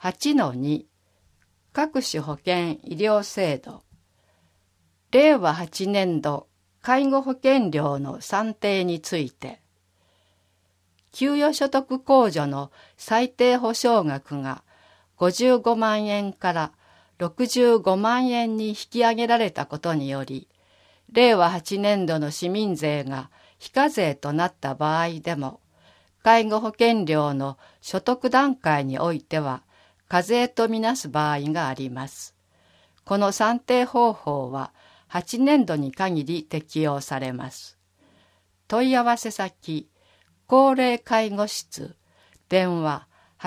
8-2 各種保険医療制度令和8年度介護保険料の算定について、給与所得控除の最低保障額が55万円から65万円に引き上げられたことにより、令和8年度の市民税が非課税となった場合でも、介護保険料の所得段階においては課税とみなす場合があります。この算定方法は8年度に限り適用されます。問い合わせ先、高齢介護室、電話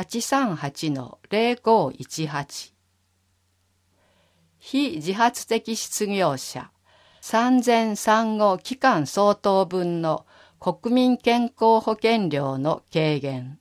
838-0518。非自発的失業者、産前産後期間相当分の国民健康保険料の軽減。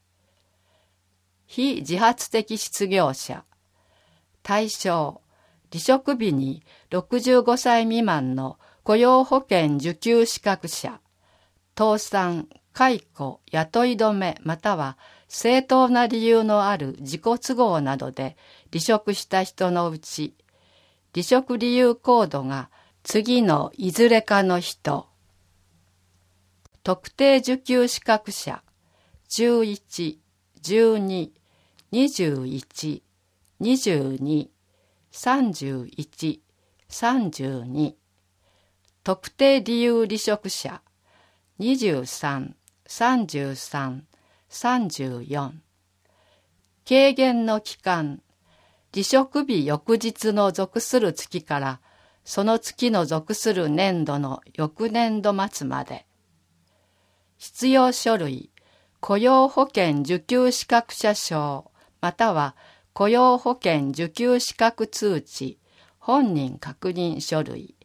非自発的失業者、対象、離職日に65歳未満の雇用保険受給資格者、倒産、解雇、雇い止めまたは正当な理由のある自己都合などで離職した人のうち、離職理由コードが次のいずれかの人。特定受給資格者、11、12、21、22、31、32。特定理由離職者、23、33、34。軽減の期間、離職日翌日の属する月からその月の属する年度の翌年度末まで。必要書類、雇用保険受給資格者証または雇用保険受給資格通知、本人確認書類。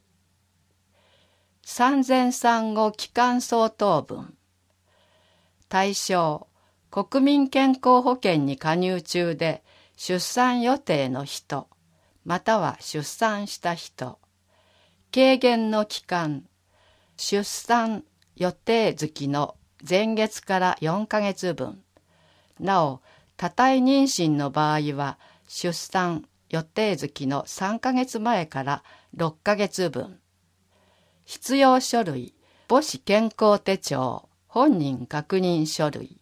産前産後期間相当分。対象、国民健康保険に加入中で出産予定の人、または出産した人。軽減の期間、出産予定月の前月から4ヶ月分。なお、多胎妊娠の場合は、出産予定月の3ヶ月前から6ヶ月分。必要書類、母子健康手帳、本人確認書類。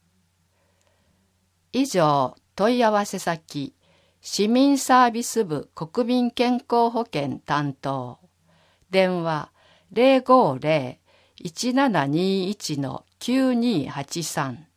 以上、問い合わせ先、市民サービス部国民健康保険担当。電話050-1721-9283